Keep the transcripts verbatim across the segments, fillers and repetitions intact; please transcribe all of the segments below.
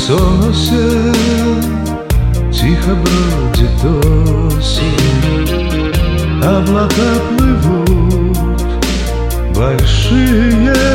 сосен тихо бродит осень, облака плывут большие.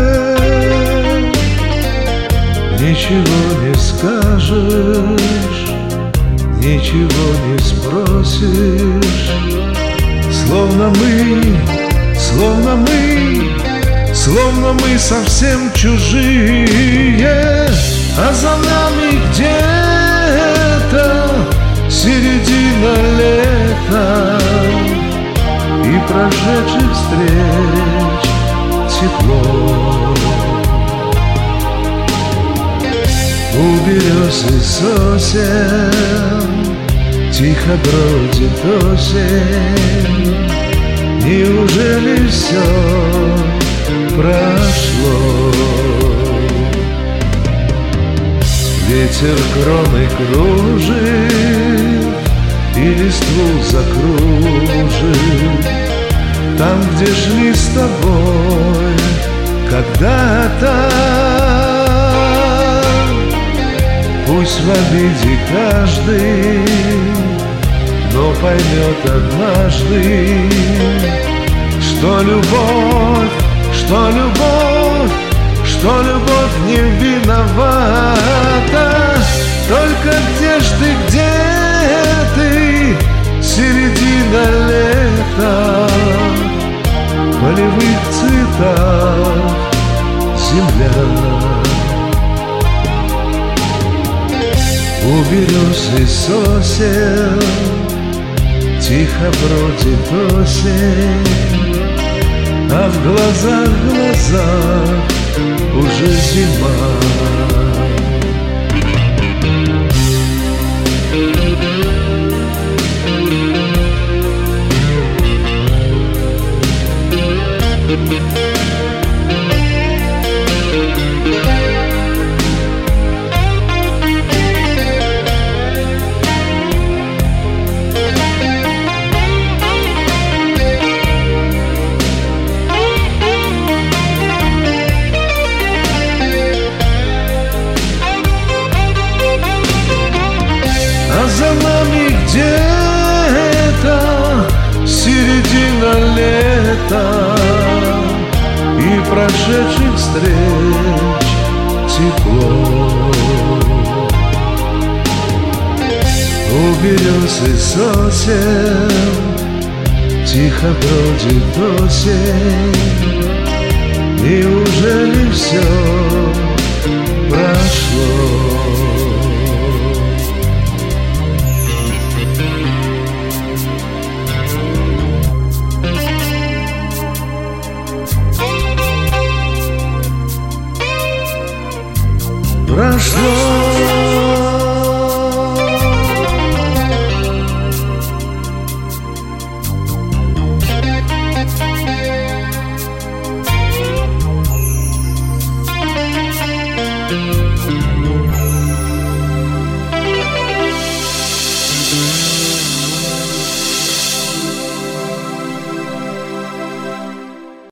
Ничего не скажешь, ничего не спросишь, словно мы, словно мы, словно мы совсем чужие. А за нами где-то середина лета, и прошедших встреч тепло. У берез и сосен тихо бродит осень. Неужели все прошло? Ветер кроны кружит и листву закружит там, где шли с тобой когда-то. Пусть в обиде каждый, но поймет однажды, что любовь, что любовь, что любовь не виновата. Только где ж ты, где ты, середина лета, в полевых цветах земля. У берез и сосен тихо бродит осень, а в глазах, глазах уже зима. А за нами где-то середина лета, и прошедших встреч тепло. У берез и сосен тихо бродит осень. Неужели все прошло? Прошло.